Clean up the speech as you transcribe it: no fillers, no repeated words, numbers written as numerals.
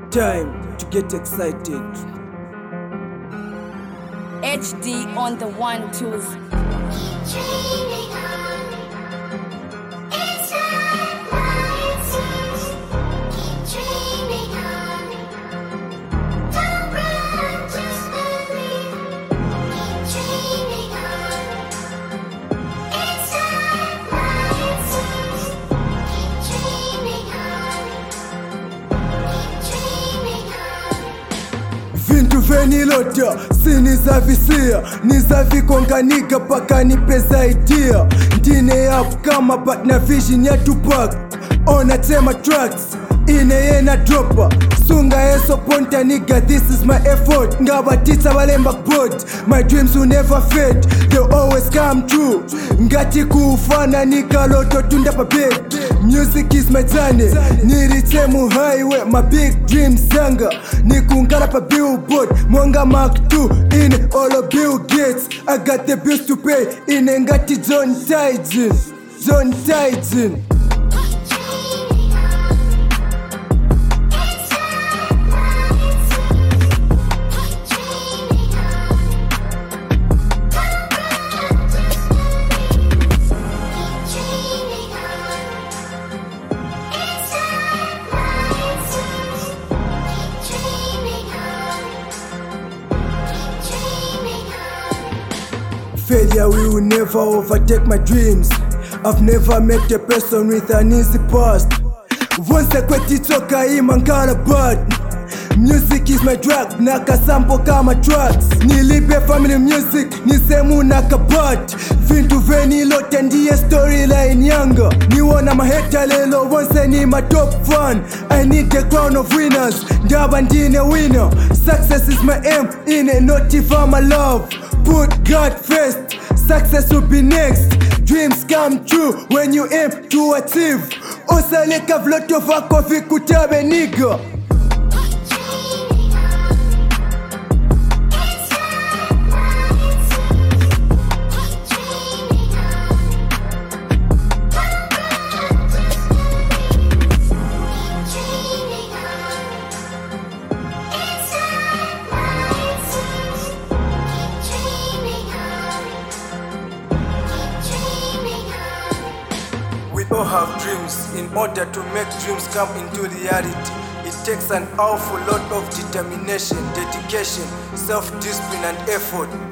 Time to get excited. HD on the 1-2s. Vintu venilota sinizavisia nizavikonganiga paka nipeza idea ndine up kama but na vision ya Tupac ona tema tracks ine yena dropa sunga eso ponta nigga, this is my effort ngabatitsa balemba board, my dreams will never fade, they always come true ngati kufana nikaloto tunda pa bed. Music is my journey, nilitemu highway, my big dreams zanga nikungala pa billboard, mwanga Mark 2 in all of Bill Gates. I got the bills to pay ine ngati John Titan, John Titan. Failure will never overtake my dreams. I've never met a person with an easy past. Once I quit it, okay, man kinda bad. Music is my drug, naka sample kama tracks. Nilipe family music, nisemu naka bad. Vintu venilota ndiye storyline yanga. Niwona maheta lelo, once ni my top fan. I need the crown of winners, ndaba ndine winner. Success is my aim, ine not even my love. Put God first, success will be next. Dreams come true when you aim to achieve. Osaleka vloto vako vikutabe nigga. We all have dreams. In order to make dreams come into reality, it takes an awful lot of determination, dedication, self-discipline and effort.